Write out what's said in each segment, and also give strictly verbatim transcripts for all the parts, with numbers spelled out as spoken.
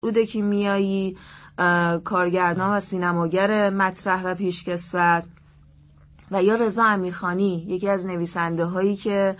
مسعود کیمیایی کارگردان و سینماگر مطرح و پیشکسوت و یا رضا امیرخانی یکی از نویسنده هایی که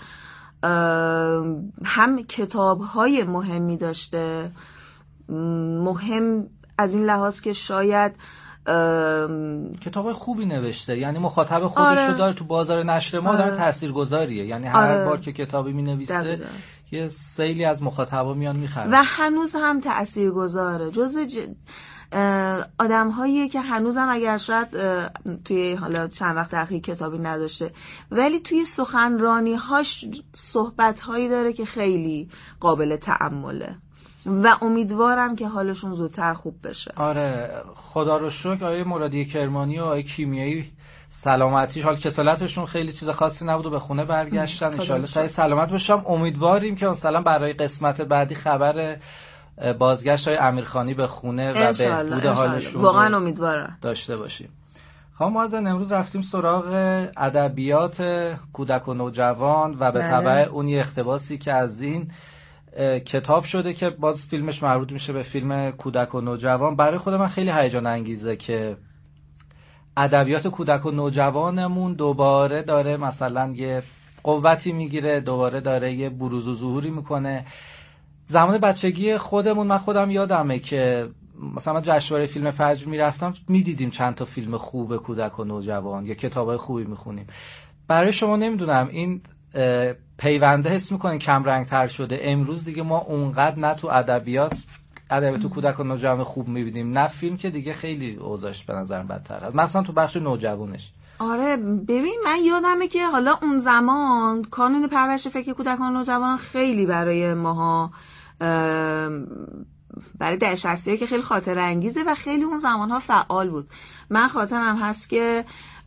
هم کتاب های مهمی داشته، مهم از این لحاظ که شاید کتاب خوبی نوشته، یعنی مخاطب خودش رو داره تو بازار نشر ما، آره. داره تاثیرگذاریه، یعنی هر آره. بار که کتابی می‌نویسه یه سیلی از مخاطبا میان میخرن و هنوز هم تاثیرگذاره. جزء ج... آدم هایی که هنوز هم اگر شاید توی حالا چند وقت اخیر کتابی نداشته ولی توی سخنرانی هاش صحبت هایی داره که خیلی قابل تأمله و امیدوارم که حالشون زودتر خوب بشه. آره خدا رو شکر آقای مرادی کرمانی و آقای کیمیایی سلامتیش، حال کسالتشون خیلی چیز خاصی نبود و به خونه برگشتن. ان شاءالله سعی سلامت باشم. امیدواریم که مثلا برای قسمت بعدی خبر بازگشت های امیرخانی به خونه و بهبود حالشون واقعا امیدوارم داشته باشیم. خانم معزز امروز رفتیم سراغ ادبیات کودک و نوجوان و به تبع اون یه اقتباسی که از این کتاب شده که باز فیلمش مربوط میشه به فیلم کودک و نوجوان. برای خود من خیلی هیجان انگیزه که ادبیات کودک و نوجوانمون دوباره داره مثلا یه قوتی میگیره، دوباره داره یه بروز و ظهوری میکنه. زمان بچگی خودمون من خودم یادمه که مثلا جشنواره فیلم فجر میرفتم میدیدیم چند تا فیلم خوب کودک و نوجوان یا کتابای خوبی میخونیم. برای شما نمیدونم این پیونده حس میکنین کم رنگ تر شده امروز دیگه ما اونقدر نه تو ادبیات ادبیات تو کودک و نوجوان خوب میبینیم نه فیلم که دیگه خیلی اوضاعش به نظرم بدتر است، مثلا تو بخش نوجوانش. آره ببین من یادمه که حالا اون زمان کانون پرورش فکر کودکان و نوجوانان خیلی برای ماها برای ده شصتی‌ها که خیلی خاطر انگیزه و خیلی اون زمانها فعال بود. من خاطرم هست که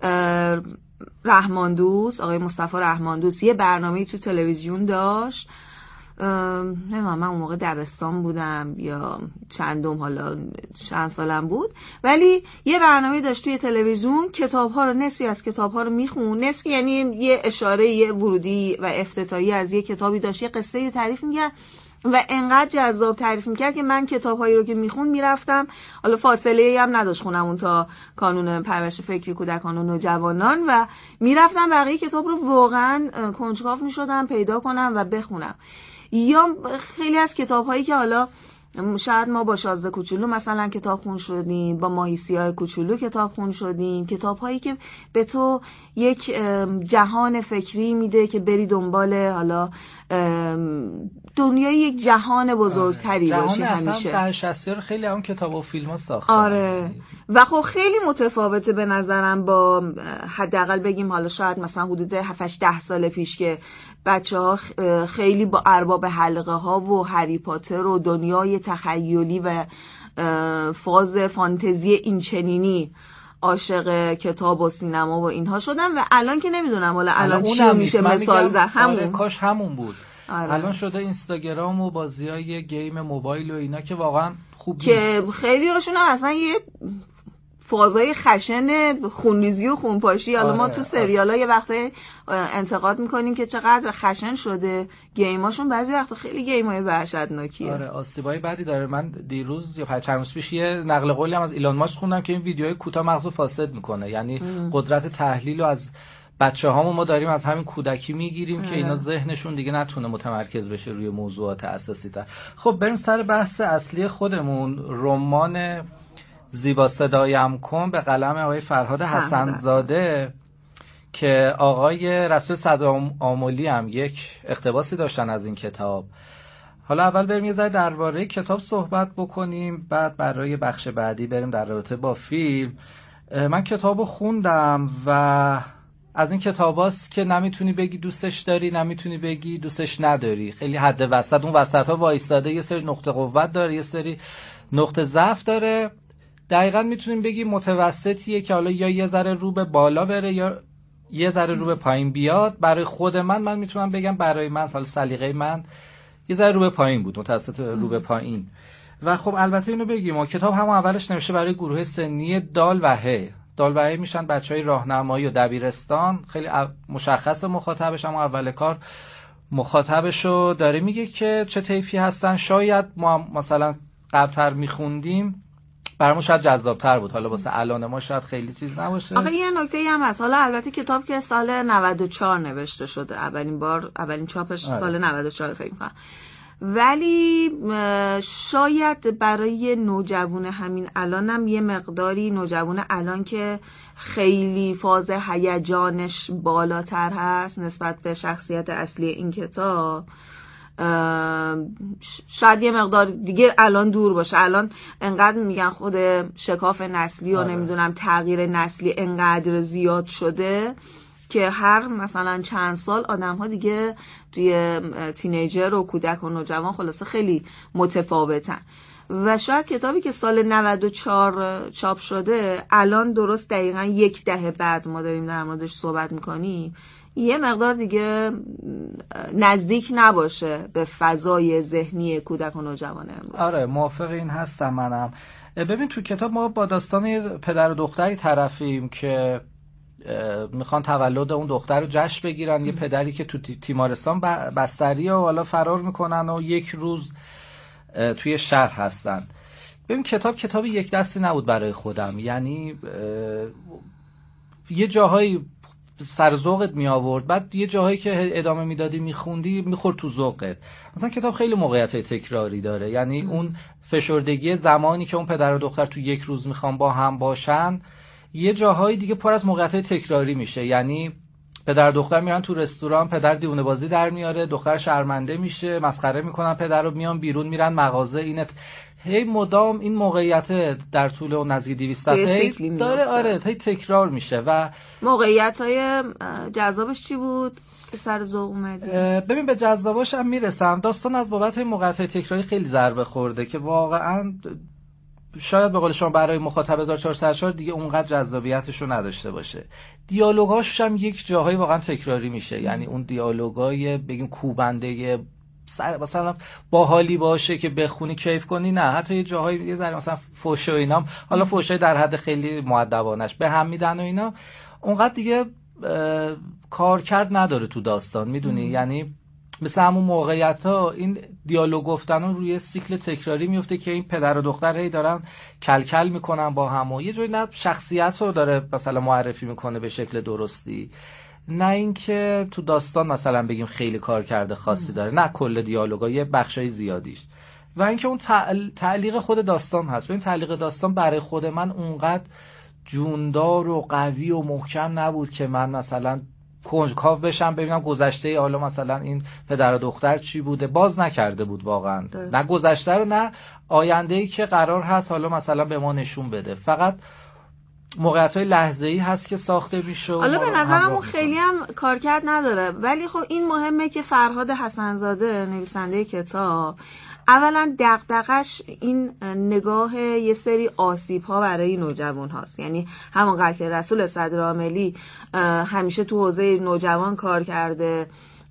رحماندوست آقای مصطفی رحماندوست یه برنامه‌ای تو تلویزیون داشت، نمیدونم من اون موقع دبستان بودم یا چندم حالا چند سالم بود، ولی یه برنامه داشت توی تلویزیون کتاب‌ها رو نصفی از کتاب‌ها رو میخون، نصفی یعنی یه اشاره یه ورودی و افتتاحی از یه کتابی داشت، یه قصه‌ای رو تعریف می‌کرد و انقدر جذاب تعریف میکرد که من کتاب‌هایی رو که میخون میرفتم، حالا فاصله‌ای هم نداشت خونم اون تا کانون پرورش فکری کودکان و نوجوانان و میرفتم بقیه کتاب رو واقعا کنجکاو میشدم پیدا کنم و بخونم. یا خیلی از کتاب‌هایی که حالا شاید ما با شازده کوچولو مثلا کتاب خون شدیم، با ماهی سیاه کوچولو کتاب خون شدیم، کتاب‌هایی که به تو یک جهان فکری میده که بری دنبال حالا دنیای یک جهان بزرگتری آره. باشی همیشه. همیشه در شصتی‌ها خیلی هم کتاب و فیلم‌ها ساختن. آره و خب خیلی متفاوته به نظرم با حداقل بگیم حالا شاید مثلا حدود هفت هشت ده سال پیش که بچه‌ها خیلی با ارباب حلقه ها و هری پاتر و دنیای تخیلی و فاز فانتزی اینچنینی عاشق کتاب و سینما و اینها شدن و الان که نمیدونم حالا الان چی میشه مثال زد همون آره کاش همون بود. آره. الان شده اینستاگرام و بازیای گیم موبایل و اینا که واقعا خوب که خیلی هاشون هم اصلا یه فازای خشن خونریزی و خونپاشی. حالا آره، ما تو سریالا یه وقتایی انتقاد میکنیم که چقدر خشن شده گیماشون، بعضی وقتا خیلی گیمای وحشتناکیه. آره آسیبای بدی داره. من دیروز یا چند روز پیش یه نقل قولی هم از ایلان ماسک خوندم که این ویدیوهای کوتاه مغزو فاسد میکنه، یعنی ام. قدرت تحلیل رو از بچه‌هامو ما داریم از همین کودکی میگیریم اه. که اینا ذهنشون دیگه نتونه متمرکز بشه روی موضوعات اساسی تر. خب بریم سر بحث اصلی خودمون. رمان زیبا صدایم کن به قلم آقای فرهاد حسن‌زاده که آقای رسول صدآملی هم یک اقتباسی داشتن از این کتاب. حالا اول بریم یه ذره درباره کتاب صحبت بکنیم، بعد برای بخش بعدی بریم در رابطه با فیلم. من کتابو خوندم و از این کتاباست که نمیتونی بگی دوستش داری، نمیتونی بگی دوستش نداری، خیلی حد وسط، اون وسط‌ها وایستاده، یه سری نقطه قوت داره، یه سری نقطه ضعف داره. دقیقاً میتونیم بگیم متوسطیه که حالا یا یه ذره رو به بالا بره یا یه ذره رو به پایین بیاد. برای خود من من میتونم بگم برای من حالا سلیقه من یه ذره رو به پایین بود، متوسط رو به پایین. و خب البته اینو بگیم کتاب هم اولش نوشته برای گروه سنی دال و ه. دال و ه میشن بچهای راهنمایی و دبیرستان، خیلی مشخص مخاطبش، اما اول کار مخاطبشو داره میگه که چه طیفی هستن. شاید ما مثلا قبل‌تر میخوندیم برامون شاید جذاب‌تر بود. حالا واسه الان ما شاید خیلی چیز نباشه. آخه یه نکته هم هست، حالا البته کتاب که سال نود و چهار نوشته شده، اولین بار اولین چاپش آره. سال نود و چهار فکر می‌کنم، ولی شاید برای نوجوان همین الانم یه مقداری نوجوان الان که خیلی فاز هیجانش بالاتر هست نسبت به شخصیت اصلی این کتاب، شاید یه مقدار دیگه الان دور باشه. الان انقدر میگن خود شکاف نسلی و آره. نمیدونم تغییر نسلی انقدر زیاد شده که هر مثلا چند سال آدم ها دیگه توی تینیجر و کودک و نوجوان خلاصه خیلی متفاوتن و شاید کتابی که سال نود و چهار چاپ شده الان درست دقیقا یک دهه بعد ما داریم در موردش صحبت میکنیم یه مقدار دیگه نزدیک نباشه به فضای ذهنی کودک و نوجوان امروز. آره موافق این هستم منم. ببین تو کتاب ما با داستان پدر و دختری طرفیم که میخوان تولد اون دختر رو جشن بگیرن. یه پدری که تو تیمارستان بستریه و حالا فرار میکنن و یک روز توی شهر هستن. ببین کتاب کتاب یک دستی نبود برای خودم، یعنی یه جاهایی سر ذوقت می آورد، بعد یه جاهایی که ادامه میدادی میخوندی میخورد تو ذوقت. مثلا کتاب خیلی موقعیت تکراری داره، یعنی ام. اون فشردگی زمانی که اون پدر و دختر تو یک روز میخوان با هم باشن یه جاهایی دیگه پر از موقعیت تکراری میشه. یعنی پدر و دختر میرن تو رستوران، پدر دیوونه بازی در میاره، دختر شرمنده میشه، مسخره میکنن پدر رو، میان بیرون میرن مغازه، اینت هی مدام این موقعیت در طول اون نزدیک دویست صفحه داره. آره هی تکرار میشه. و موقعیت‌های جذابش چی بود که سر ذوق اومدی؟ ببین به جذابش هم میرسم. داستان از بابت موقعیت‌های تکراری خیلی ضربه خورده که واقعا شاید به قول شما برای مخاطب هزار و چهارصد و چهار دیگه اونقدر جذابیتش رو نداشته باشه. دیالوگاش هم یک جاهایی واقعا تکراری میشه، یعنی اون دیالوگای بگیم کوبنده سر مثلا باحالی باشه که بخونی کیف کنی، نه حتی یه جاهایی یه ذره مثلا فوش و اینام، حالا فوشای در حد خیلی مؤدبانش به هم میدن و اینا، اونقدر دیگه کار کرد نداره تو داستان، میدونی. یعنی مثل همون موقعیت ها این دیالوگ گفتن روی سیکل تکراری میفته که این پدر و دختر هی دارن کلکل میکنن با هم و یه جوری نه شخصیت رو داره مثلا معرفی میکنه به شکل درستی، نه اینکه تو داستان مثلا بگیم خیلی کار کرده خاصی داره، نه کل دیالوگا یه بخشای زیادیش. و اینکه اون تعلیق خود داستان هست. ببین تعلیق داستان برای خود من اونقدر جوندار و قوی و محکم نبود که من مثلا کنجکاو بشم ببینم گذشته حالا مثلا این پدر و دختر چی بوده. باز نکرده بود واقعا، نه گذشته رو نه آینده‌ای که قرار هست حالا مثلا به ما نشون بده. فقط موقعیت‌های لحظه‌ای هست که ساخته میشه. حالا به نظرم اون خیلی هم کارکرد نداره، ولی خب این مهمه که فرهاد حسن‌زاده نویسنده کتاب اولا دغدغش این نگاه یه سری آسیب‌ها برای نوجوان هاست. یعنی همونقدر که رسول صدرعاملی همیشه تو حوزه نوجوان کار کرده،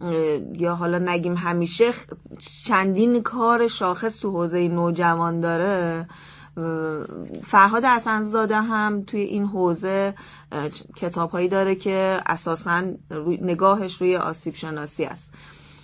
یا حالا نگیم همیشه چندین کار شاخص تو حوزه نوجوان داره، فرهاد حسن‌زاده هم توی این حوزه کتاب‌هایی داره که اساساً نگاهش روی آسیب شناسی است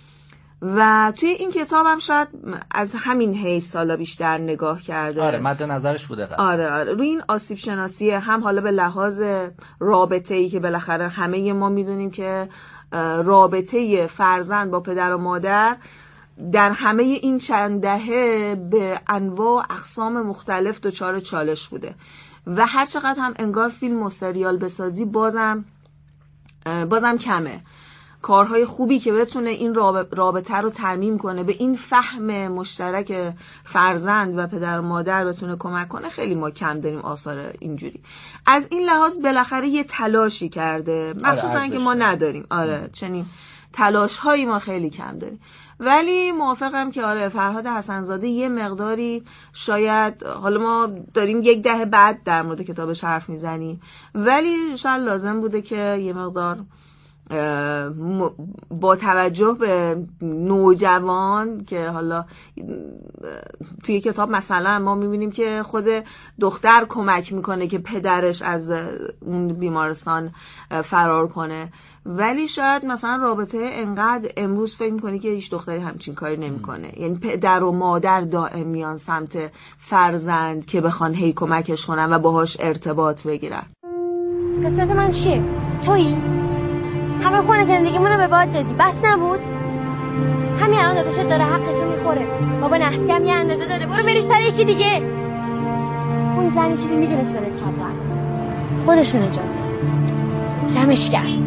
و توی این کتاب هم شاید از همین حیث حالا بیشتر نگاه کرده. آره مد نظرش بوده قرار. آره آره روی این آسیب شناسی هم حالا به لحاظ رابطه‌ای که بالاخره همه ما میدونیم که رابطه فرزند با پدر و مادر در همه این چند دهه به انواع اقسام مختلف دچار چالش بوده و هر چقدر هم انگار فیلم و سریال بسازی بازم بازم کمه. کارهای خوبی که بتونه این رابطه رو ترمیم کنه، به این فهم مشترک فرزند و پدر و مادر بتونه کمک کنه، خیلی ما کم داریم آثار اینجوری. از این لحاظ بالاخره یه تلاشی کرده، مخصوصا آره که ما نداریم. آره چنین تلاش هایی ما خیلی کم داریم. ولی موافقم که آره فرهاد حسن‌زاده یه مقداری شاید، حالا ما داریم یک دهه بعد در مورد کتابش حرف میزنیم، ولی شاید لازم بوده که یه مقدار با توجه به نوجوان که حالا توی کتاب مثلا ما میبینیم که خود دختر کمک میکنه که پدرش از اون بیمارستان فرار کنه، ولی شاید مثلا رابطه انقدر امروز فکر میکنی که هیچ دختری همچین کاری نمیکنه. یعنی پدر و مادر دائم میان سمت فرزند که بخوان هی کمکش کنن و باهاش ارتباط بگیرن. قسمت من چیه؟ تویی؟ همه خون زندگیمونو به باد دادی، بس نبود؟ همین الان داداشت داره حقتو میخوره، بابا نحسی هم یه اندازه داره، برو بری سر یکی دیگه. اون زنی چیزی میدونست بهت کب رفت، خودش نجات داد، دمش گرم.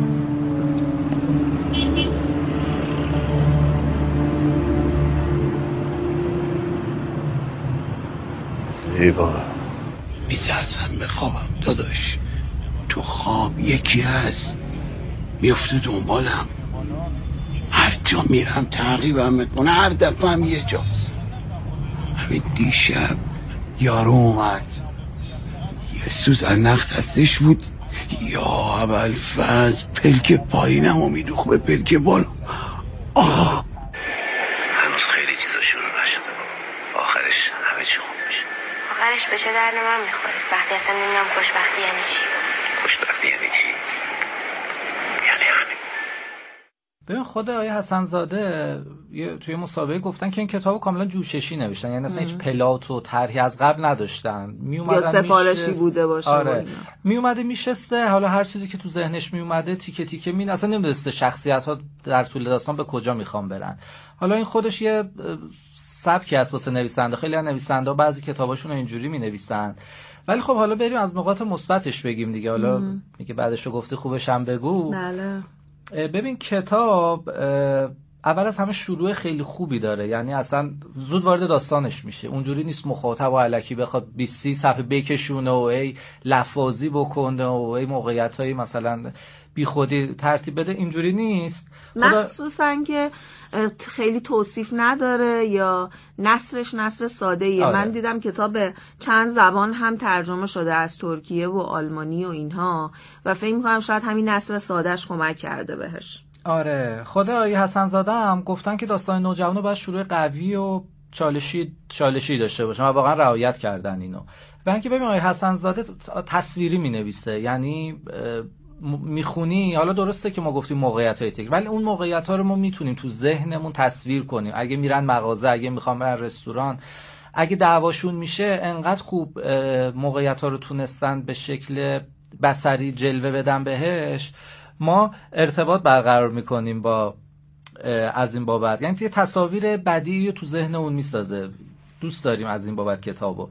زیبا میترسم بخوابم داداش، تو خواب یکی هست میفته دنبالم، هر جا میرم تعقیبم میکنه، هر دفعه هم یه جاست. همین دیشب یارو اومد، یه سوزن نخ دستش بود، یا ابوالفضل پلک پایینم و میدوخ به پلک بالا. آه هنوز خیلی چیزا شروع نشده، آخرش همه چی خوب میشه. آخرش به چه درد من میخوره؟ وقتی اصلا نمیدونم خوشبختی یعنی چی. خوشبختی یعنی چی؟ یعنی همین. ببین خود آقای حسن زاده توی مسابقه گفتن که این کتابو کاملا جوششی نوشتن، یعنی اصلا هیچ پلات و طرحی از قبل نداشتن، می اومدن یا سفارشی میشست... بوده باشه. آره. می اومده میشسته، حالا هر چیزی که تو ذهنش می اومده تیکه تیکه می اصلا نمیدونسته شخصیت ها در طول داستان به کجا میخوان برن. حالا این خودش یه سبکی هست واسه نویسنده، خیلی از نویسنده بعضی کتاباشون رو اینجوری مینویسن. ولی خب حالا بریم از نقاط مثبتش بگیم دیگه. حالا میگه بعدش رو گفتی خوبش هم بگو. بله. ببین کتاب اول از همه شروع خیلی خوبی داره، یعنی اصلا زود وارد داستانش میشه، اونجوری نیست مخاطب و الکی بخواد بیست سی صفحه بکشونه و ای لفاظی بکنه و ای موقعیتایی مثلا بی خودی ترتیب بده، اینجوری نیست. مخصوصا که خیلی توصیف نداره یا نثرش نثر ساده ایه. آره. من دیدم کتاب چند زبان هم ترجمه شده، از ترکیه و آلمانی و اینها، و فکر می‌کنم شاید همین نثر سادهش کمک کرده بهش. آره خود آقای حسن زاده هم گفتن که داستان نوجوانو باید شروع قوی و چالشی چالشی داشته باشه و واقعا رعایت کردن اینو. و اینکه ببین آقای حسن زاده تصویری می‌نویسه، یعنی میخونی، حالا درسته که ما گفتیم موقعیت‌های تک، ولی اون موقعیت‌ها رو ما میتونیم تو ذهنمون تصویر کنیم. اگه میرن مغازه، اگه میخوام برن رستوران، اگه دعواشون میشه، انقدر خوب موقعیت‌ها رو تونستن به شکل بصری جلوه بدن بهش، ما ارتباط برقرار میکنیم با از این بابت، یعنی یه تصاویر بدیعی تو ذهنمون میسازه. دوست داریم از این بابت کتابو.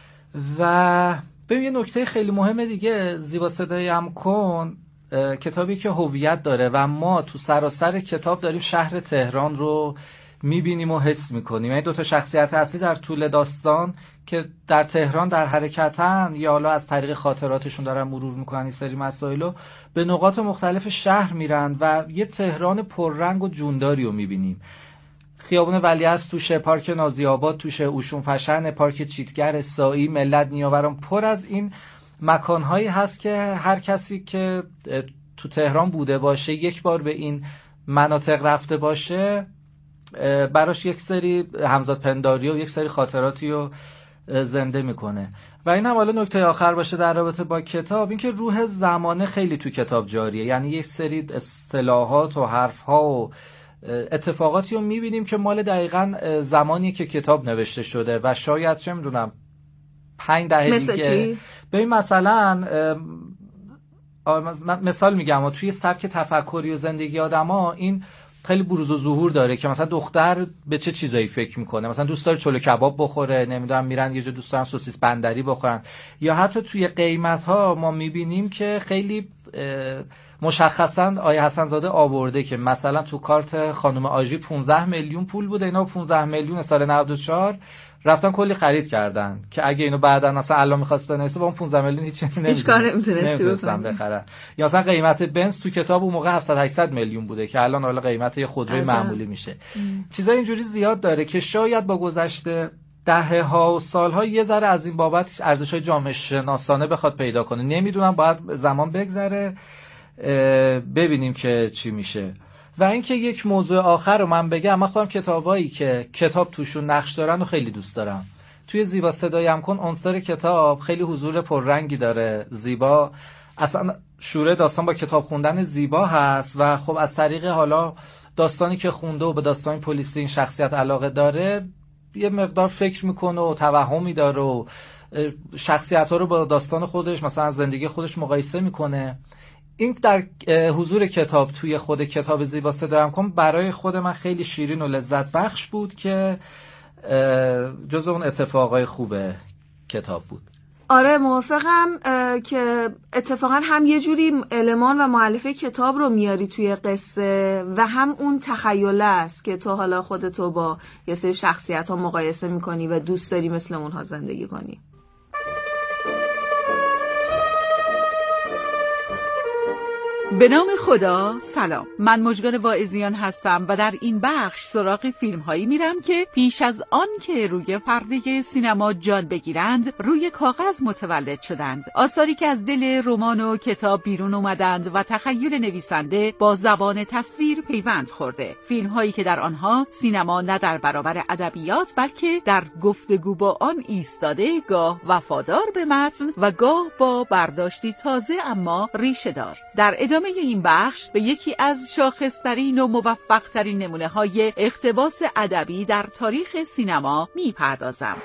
و ببین یه نکته خیلی مهمه دیگه، زیبا صدای هم کن کتابی که هویت داره و ما تو سراسر کتاب داریم شهر تهران رو میبینیم و حس میکنیم. یعنی دو تا شخصیت اصلی در طول داستان که در تهران در حرکتن یا حالا از طریق خاطراتشون دارن مرور میکنن این سری مسائلو، به نقاط مختلف شهر میرن و یه تهران پررنگ و جونداری رو میبینیم. خیابون ولیعصر توشه، پارک نازی آباد توشه، اوشون فشن، پارک چیتگر، سایی، ملت نیاوران، پر از این مکانهایی هست که هر کسی که تو تهران بوده باشه، یک بار به این مناطق رفته باشه، براش یک سری همزاد پنداری و یک سری خاطراتی رو زنده میکنه. و این هم حالا نکته آخر باشه در رابطه با کتاب، این که روح زمانه خیلی تو کتاب جاریه، یعنی یک سری اصطلاحات و حرفها و اتفاقاتی رو میبینیم که مال دقیقاً زمانی که کتاب نوشته شده و شاید چه میدونم پنج دهه دیگه. ببین مثلا مثال میگم و توی سبک تفکری و زندگی آدما این خیلی بروز و ظهور داره که مثلا دختر به چه چیزایی فکر میکنه، مثلا دوست داره چلو کباب بخوره، نمیدونم میرن یه جا دوست دارن سوسیس بندری بخورن، یا حتی توی قیمت ها ما میبینیم که خیلی مشخصا آیه حسن زاده آورده که مثلا تو کارت خانم آژی پانزده میلیون پول بوده، اینا پانزده میلیون سال نود و چهار رفتن کلی خرید کردن که اگه اینو بعدا مثلا الان می‌خواست بنویسه با اون پانزده میلیون هیچ نمی‌دونه، هیچ کار نمی‌تونستن بخرن. یا مثلا قیمت بنز تو کتاب اون موقع هفتصد هشتصد میلیون بوده که الان حالا قیمت یه خودروی معمولی میشه. چیزای اینجوری زیاد داره که شاید با گذشته دهه ها و سال ها یه ذره از این بابت ارزش‌های جامعه شناسانه بخواد پیدا کنه. نمیدونم، باید زمان بگذره. ببینیم که چی میشه. و اینکه یک موضوع آخر رو من بگم، من خودم کتابایی که کتاب توشون نقش دارن و خیلی دوست دارم. توی زیبا صدایم کن عنصر کتاب خیلی حضور پررنگی داره. زیبا اصلا شوره داستان با کتاب خوندن زیبا هست و خب از طریق حالا داستانی که خونده و به داستان پلیسی این شخصیت علاقه داره یه مقدار فکر میکنه و توهمی داره و شخصیت ها رو با داستان خودش مثلا از زندگی خودش مقایسه میکنه. این در حضور کتاب توی خود کتاب زیبا صدایم کن برای خود من خیلی شیرین و لذت بخش بود که جز اون اتفاقای خوب کتاب بود. آره موافقم که اتفاقا هم یه جوری المان و مؤلفه کتاب رو میاری توی قصه و هم اون تخیله است که تو حالا خودتو با یه سری شخصیت ها مقایسه میکنی و دوست داری مثل اونها زندگی کنی. به نام خدا، سلام. من مژگان واعظیان هستم و در این بخش سراغ فیلم هایی میرم که پیش از آن که روی پرده سینما جان بگیرند روی کاغذ متولد شدند. آثاری که از دل رمان و کتاب بیرون اومدند و تخیل نویسنده با زبان تصویر پیوند خورده. فیلم هایی که در آنها سینما نه در برابر ادبیات بلکه در گفتگو با آن ایستاده، گاه وفادار به متن و گاه با برداشتی تازه اما ریشه دار. در ادامه این بخش به یکی از شاخصترین و موفقترین نمونه های اقتباس ادبی در تاریخ سینما می پردازم.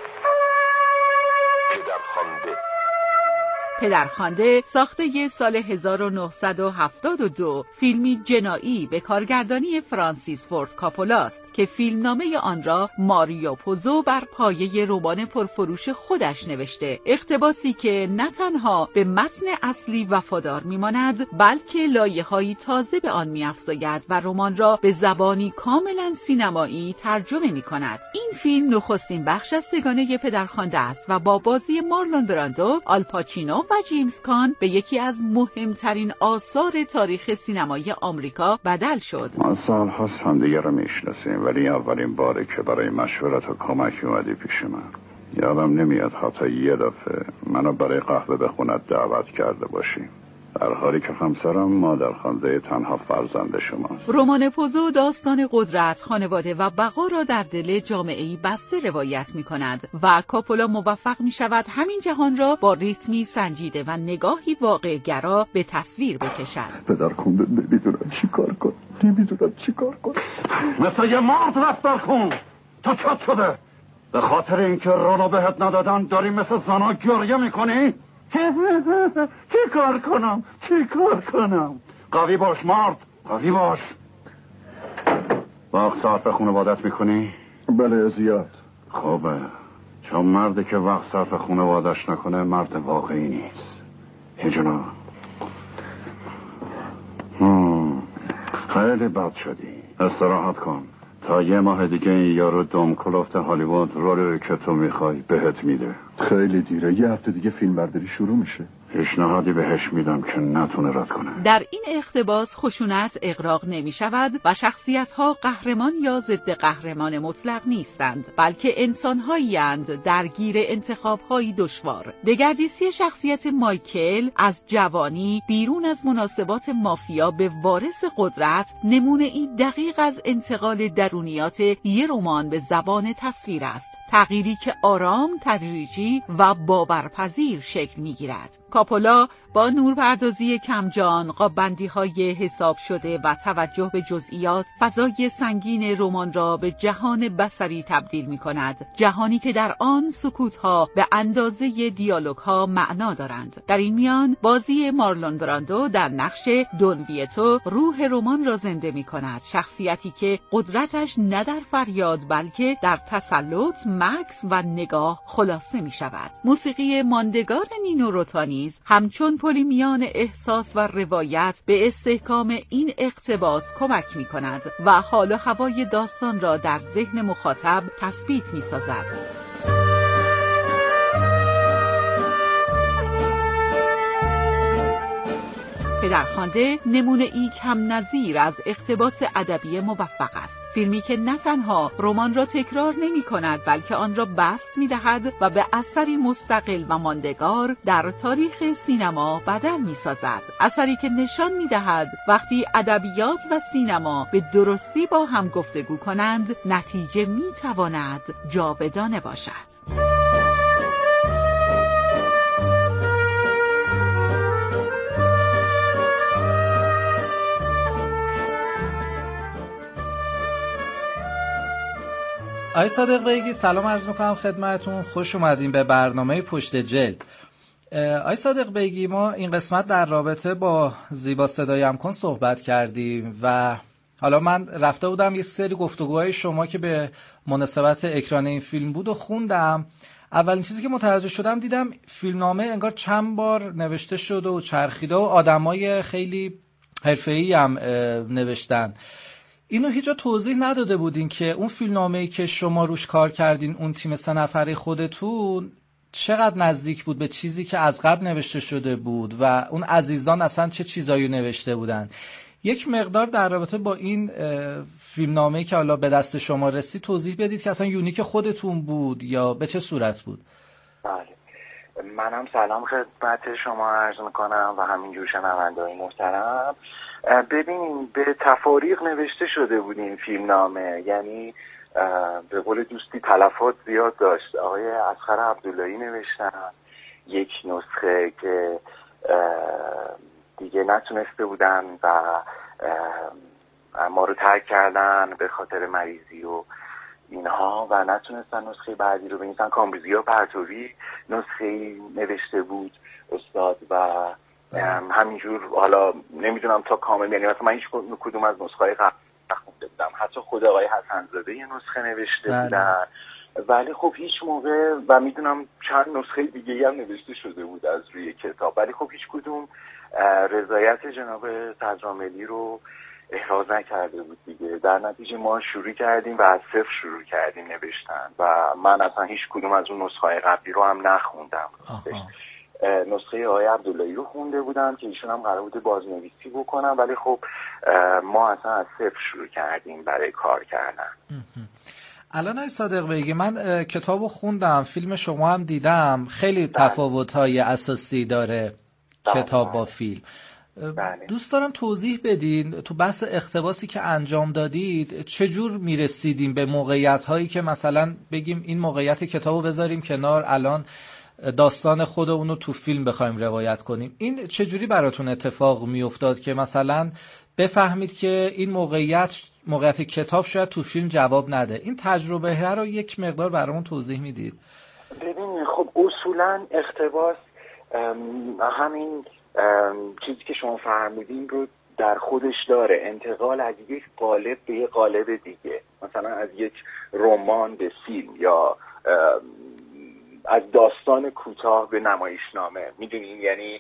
پدرخوانده پدرخوانده ساخته سال هزار و نهصد و هفتاد و دو، فیلمی جنایی به کارگردانی فرانسیس فورد کاپولا است که فیلمنامه آن را ماریو پوزو بر پایه رمان پرفروش خودش نوشته. اقتباسی که نه تنها به متن اصلی وفادار میماند بلکه لایه‌هایی تازه به آن می‌افزاید و رمان را به زبانی کاملا سینمایی ترجمه می‌کند. این فیلم نخستین بخش از سگانه پدرخوانده است و با بازی مارلون براندو، آل پاچینو و جیمز کان به یکی از مهمترین آثار تاریخ سینمای آمریکا بدل شد. ما سال‌هاست همدیگه رو میشناسیم ولی اولین باره که برای مشورت و کمک اومدی پیش من. یادم نمیاد حتی یه دفعه منو برای قهوه به خونت دعوت کرده باشیم، در حالی که همسرم مادرخوانده تنها فرزند شماست. رمان پوزو داستان قدرت، خانواده و بقا را در دل جامعه‌ای بسته روایت می‌کند و کاپولا موفق می‌شود همین جهان را با ریتمی سنجیده و نگاهی واقع‌گرا به تصویر بکشد. پدرخوانده نمی‌دونم چی کار کنم، نمی‌دونم چی کار کنم. مثل یه مرد رفتار کن. تو چات شده؟ به خاطر اینکه رونو بهت ندادن داری مثل زنا گریه می‌کنی؟ چی کار کنم؟ چی کار کنم؟ قوی باش مرد، قوی باش. وقت صرف خانوادت میکنی؟ بله زیاد. خوبه، چون مردی که وقت صرف خانوادش نکنه مرد واقعی نیست. هیچنا خیلی بد شدی، استراحت کن تا یه ماه دیگه این یارو دم کلفت هالیوود روی که تو میخوای بهت میده. خیلی دیره، یه هفته دیگه فیلم برداری شروع میشه. پیشنهادی بهش میدم که نتونه رد کنه. در این اقتباس خشونت اغراق نمی شود و شخصیت ها قهرمان یا ضد قهرمان مطلق نیستند بلکه انسان هایی اند درگیر انتخاب های دشوار. دگردیسی شخصیت مایکل از جوانی بیرون از مناسبات مافیا به وارث قدرت نمونه ای دقیق از انتقال درونیات یه رمان به زبان تصویر است، تغییری که آرام، تدریجی و باورپذیر شکل میگیرد. کاپولا با نورپردازی کمجان، قاب‌بندی‌های حساب شده و توجه به جزئیات فضای سنگین رمان را به جهان بصری تبدیل می‌کند، جهانی که در آن سکوت‌ها به اندازه دیالوگ‌ها معنا دارند. در این میان بازی مارلون براندو در نقش دون ویتو روح رمان را زنده می‌کند، شخصیتی که قدرتش نه در فریاد بلکه در تسلط، مکث و نگاه خلاصه می‌شود. موسیقی ماندگار نینو روتانیز همچون پلی میان احساس و روایت به استحکام این اقتباس کمک می کند و حال و هوای داستان را در ذهن مخاطب تثبیت می سازد. پدرخوانده نمونه ای کم نظیر از اقتباس ادبی موفق است. فیلمی که نه تنها رمان را تکرار نمی کند بلکه آن را بسط می دهد و به اثری مستقل و ماندگار در تاریخ سینما بدل می سازد. اثری که نشان می دهد وقتی ادبیات و سینما به درستی با هم گفتگو کنند نتیجه می تواند جاودانه باشد. آقای صادق بیگی سلام عرض میکنم خدمتتون. خوش اومدین به برنامه پشت جلد. آقای صادق بیگی ما این قسمت در رابطه با زیبا صدایم کن صحبت کردیم و حالا من رفته بودم یه سری گفتگوهای شما که به مناسبت اکران این فیلم بود و خوندم. اولین چیزی که متوجه شدم دیدم فیلمنامه انگار چند بار نوشته شده و چرخیده و آدمای خیلی حرفه‌ای هم نوشتن. اینو هیچ جا توضیح نداده بودین که اون فیلمنامه‌ای که شما روش کار کردین، اون تیم سه نفره خودتون، چقدر نزدیک بود به چیزی که از قبل نوشته شده بود و اون عزیزان اصلا چه چیزایی نوشته بودن. یک مقدار در رابطه با این فیلمنامه‌ای که حالا به دست شما رسید توضیح بدید که اصلا یونیک خودتون بود یا به چه صورت بود؟ بله، منم سلام خدمت شما عرض میکنم و همینجور شنونده‌های محترم. ببینیم به تفاریق نوشته شده بود این فیلمنامه، یعنی به قول دوستی تلفات زیاد داشت. آقای اصغر عبداللهی نوشتن یک نسخه که دیگه نتونسته بودن و ما رو ترک کردن به خاطر مریضی و اینها و نتونستن نسخه بعدی رو بنویسن. کامبریزیا پرتوی نسخه نوشته بود استاد و همینجور. حالا نمیدونم تا کامل، یعنی مثلا من هیچ کدوم از نسخه‌های قبل نخونده بودم، حتی خود آقای حسن‌زاده یه نسخه نوشته بله. بودن، ولی خب هیچ موقع و میدونم چند نسخه دیگه هم نوشته شده بود از روی کتاب، ولی خب هیچ کدوم رضایت جناب صدراعملی رو احراز نکرده بود دیگه. در نتیجه ما شروع کردیم و از صفر شروع کردیم نوشتن و من اصلا هیچ کدوم از اون نسخه‌های قبلی رو هم نخوندم. نسخه آقای عبداللهی رو خونده بودم که ایشون هم قرار بوده بازنویسی بکنم، ولی خب ما اصلا از صفر شروع کردیم برای کار کردن. الان آقای صادق بیگی من کتابو خوندم، فیلم شما هم دیدم، خیلی تفاوت‌های اساسی داره بله. کتاب با فیلم. بله. دوست دارم توضیح بدین تو بحث اقتباسی که انجام دادید چجور میرسیدیم به موقعیت هایی که مثلا بگیم این موقعیت کتابو بذاریم کنار، الان داستان خودمون رو تو فیلم بخوایم روایت کنیم. این چجوری براتون اتفاق میافتاد که مثلا بفهمید که این موقعیت موقعیت کتاب شاید تو فیلم جواب نده؟ این تجربه رو یک مقدار برامون توضیح میدید؟ ببینید خب اصولا اقتباس همین چیزی که شما فرمودین رو در خودش داره، انتقال از یک قالب به یک قالب دیگه، مثلا از یک رمان به فیلم یا از داستان کوتاه به نمایشنامه. میدونین یعنی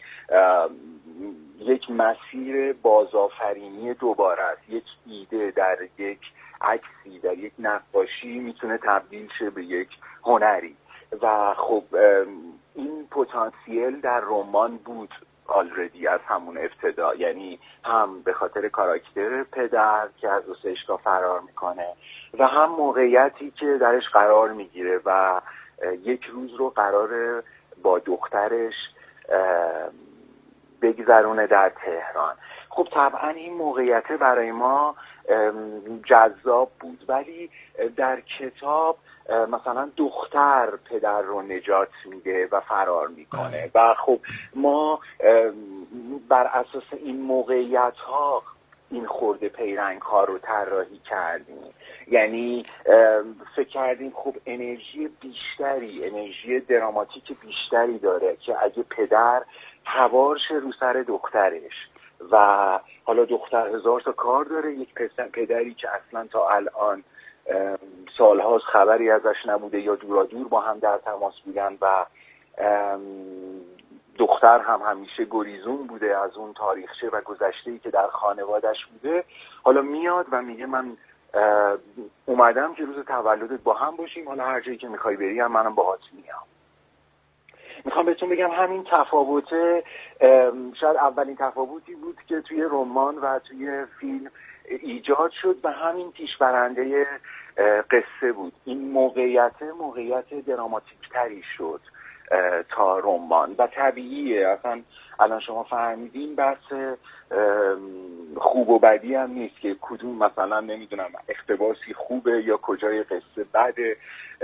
یک مسیر بازآفرینی دوباره است. یک ایده در یک عکسی، در یک نقاشی میتونه تبدیل شه به یک هنری و خب این پتانسیل در رمان بود آلردی از همون ابتدا، یعنی هم به خاطر کاراکتر پدر که از اوسشکا فرار میکنه و هم موقعیتی که درش قرار میگیره و یک روز رو قراره با دخترش بگذرونه در تهران. خب طبعا این موقعیت برای ما جذاب بود، ولی در کتاب مثلا دختر پدر رو نجات میده و فرار میکنه و خب ما بر اساس این موقعیت ها این خورده پیرنگ ها رو طراحی کردیم. یعنی فکر کردیم خب انرژی بیشتری، انرژی دراماتیک بیشتری داره که اگه پدر سوار شه رو سر دخترش و حالا دختر هزار تا کار داره، یک پدری که اصلا تا الان سالهاست خبری ازش نبوده یا دورا دور با هم در تماس بودن و دختر هم همیشه گریزون بوده از اون تاریخچه و گذشته‌ای که در خانوادش بوده، حالا میاد و میگه من اومدم که روز تولدت با هم باشیم، حالا هر جایی که میخوای بری هم منم باهات میام. میخوام میخوام بهتون بگم همین تفاوت شاید اولین تفاوتی بود که توی رمان و توی فیلم ایجاد شد و همین پیش برنده قصه بود. این موقعیت موقعیت دراماتیک تری شد تا رمان و طبیعیه. اصلا الان شما فهمیدین بحث خوب و بدی هم نیست که کدوم مثلا نمیدونم اقتباسی خوبه یا کجای قصه بده.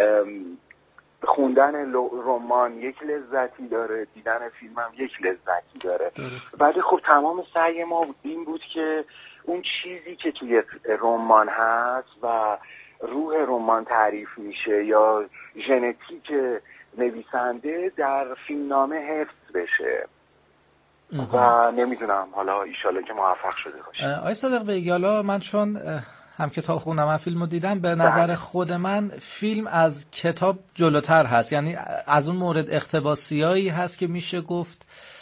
خوندن رمان یک لذتی داره، دیدن فیلم هم یک لذتی داره. ولی خب تمام سعی ما این بود که اون چیزی که توی رمان هست و روح رمان تعریف میشه یا ژنتیک نویسنده در فیلمنامه حفظ بشه و نمیدونم حالا ایشالا که موفق شده باشه. آقای صادق بیگی، حالا من چون هم کتاب خوندم من فیلمو دیدم، به نظر خود من فیلم از کتاب جلوتر هست، یعنی از اون مورد اقتباسیایی هست که میشه گفت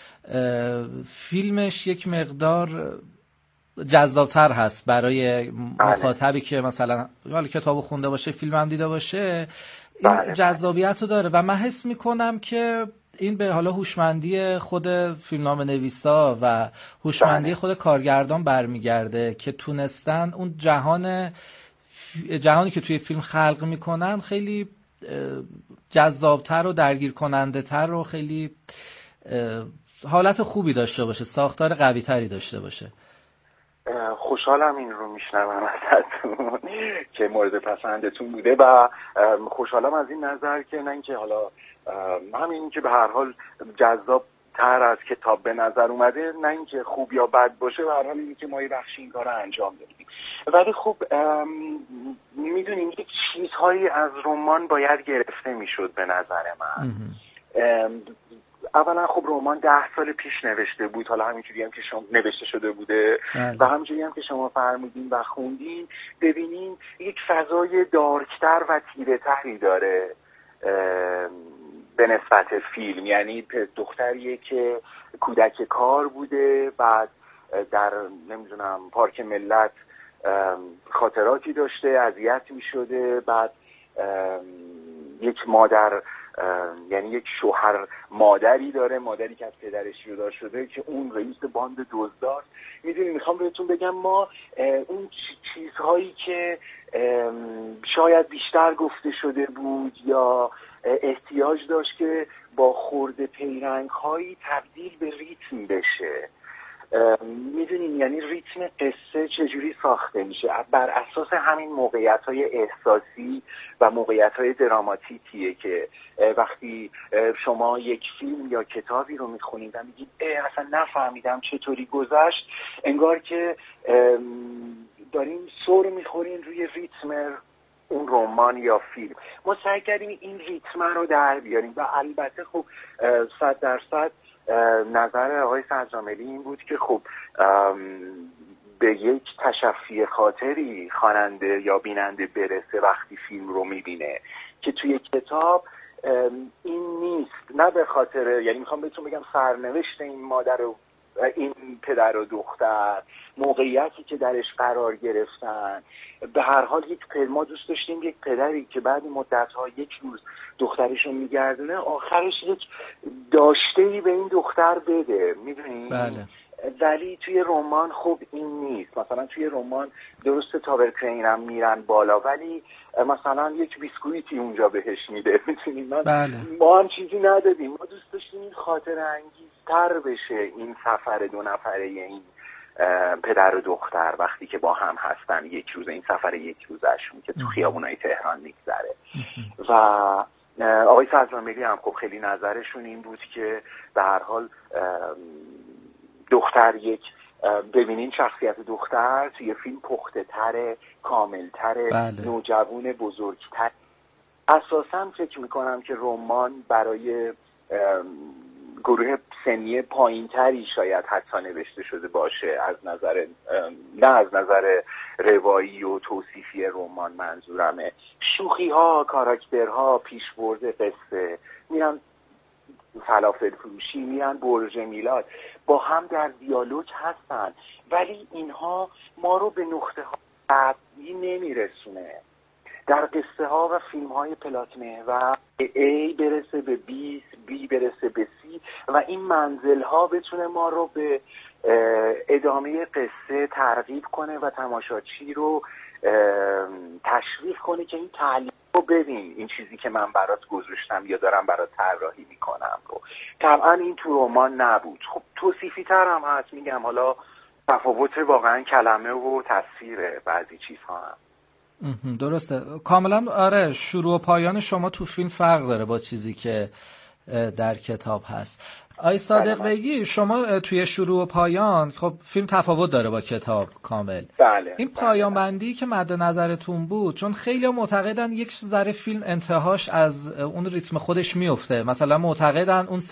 فیلمش یک مقدار جذابتر هست برای مخاطبی که مثلا حالا کتابو خونده باشه فیلم هم دیده باشه، این جذابیت رو داره و من حس میکنم که این به حالا هوشمندی خود فیلمنامه نویسا و هوشمندی خود کارگردان برمیگرده که تونستن اون جهان جهانی که توی فیلم خلق میکنن خیلی جذابتر و درگیر کننده تر و خیلی حالت خوبی داشته باشه، ساختار قوی تری داشته باشه. خوشحالم این رو میشنوم ازتون که مورد پسندتون بوده و خوشحالم از این نظر که نه اینکه حالا همین که به هر حال جذاب تر از کتاب به نظر اومده، نه اینکه خوب یا بد باشه، به هر حال اینی که ما یه بخشی این کار رو انجام دادیم. ولی خب میدونیم یک چیزهایی از رمان باید گرفته میشد به نظر من. اولا خب رمان ده سال پیش نوشته بود، حالا همینجوری هم که شما نوشته شده بوده و همینجوری هم که شما فرمودین و خوندین ببینین یک فضای دارکتر و تیره تری داره به نسبت فیلم. یعنی دختریه که کودک کار بوده، بعد در نمیدونم پارک ملت خاطراتی داشته، اذیت می شده، بعد یک مادر یعنی یک شوهر مادری داره، مادری که از پدرش جدا شده که اون رئیس باند دزداست. میدونی میخوام بهتون بگم ما اون چیزهایی که شاید بیشتر گفته شده بود یا احتیاج داشت که با خورده پیرنگ هایی تبدیل به ریتم بشه. میدونین یعنی ریتم قصه چجوری ساخته میشه بر اساس همین موقعیت های احساسی و موقعیت های دراماتیکیه که وقتی شما یک فیلم یا کتابی رو میخونید و میگید اصلا نفهمیدم چطوری گذشت، انگار که دارین سر میخورین روی ریتم اون رمان یا فیلم. ما سعی کردیم این ریتم رو در بیاریم و البته خب صد درصد نظر آقای صدرامیلی این بود که خب به یک تشفی خاطری خواننده یا بیننده برسه وقتی فیلم رو میبینه که توی کتاب این نیست. نه به خاطر، یعنی میخوام بهتون بگم سرنوشت این مادر و این پدر و دختر، موقعیتی که درش قرار گرفتن، به هر حال یک پدر، ما دوست داشتیم یک پدری که بعد مدت‌ها یک روز دخترشو میگردونه آخرش یک داشته‌ای به این دختر بده، میدونی؟ بله. ولی توی رمان خب این نیست. مثلا توی رمان درسته تاور کرین هم میرن بالا ولی مثلا یک بیسکویتی اونجا بهش میده، میدونی؟ من بله. ما هم چیزی ندادیم، ما دوست داشتیم این خاطر انگیزتر بشه این سفر دو نفره این پدر و دختر وقتی که با هم هستن یک روز، این سفر یک روزشون که تو خیابونای تهران میگذره. و آقای صدرامیلی هم خب خیلی نظرشون این بود که به هر حال دختر یک ببینین شخصیت دختر توی فیلم پخته تره، کامل تره، بله. نوجوان بزرگتر. اساساً فکر میکنم که رمان برای گروه سنی پایین تری شاید حتی نوشته شده باشه از نظر نه از نظر روایی و توصیفی رمان منظورمه. شوخی ها، کاراکترها، پیشبرد قصه، میرن فلافل فروشی، میرن برج میلاد، با هم در دیالوگ هستن ولی اینها ما رو به نقطه ها قطعی نمیرسونه. در قصه ها و فیلم های پلات محور A برسه به B، B برسه به C و این منزل ها بتونه ما رو به ادامه قصه ترغیب کنه و تماشاچی رو تشویق کنه که این تعلیم رو ببین، این چیزی که من برات گذاشتم یا دارم برات طراحی میکنم رو. طبعا این تو رمان نبود. خب توصیفی تر هم هست، میگم حالا تفاوت واقعا کلمه و تصویر بعضی چیزها هم. درسته کاملا. آره شروع و پایان شما تو فیلم فرق داره با چیزی که در کتاب هست. آی صادق بگی شما توی شروع و پایان، خب فیلم تفاوت داره با کتاب کامل. بله. این پایان بندی که مد نظرتون بود، چون خیلی معتقدن یک ذره فیلم انتهاش از اون ریتم خودش میفته، مثلا معتقدن اون